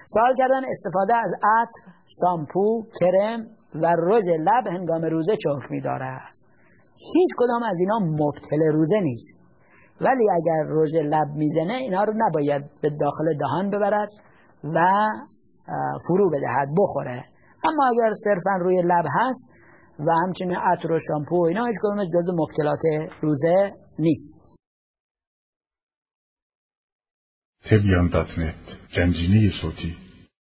سوال کردن استفاده از عطر، شامپو، کرم و رژ لب هنگام روزه چه حکمی دارد؟ هیچ کدام از اینا مبطل روزه نیست، ولی اگر رژ لب میزنه اینا رو نباید به داخل دهان ببرد و فرو بدهد، بخوره. اما اگر صرفا روی لب هست و همچنین عطر و شامپو و اینا، هیچ کدام جزو مبطلات روزه نیست. تبیان.net گنجینه صوتی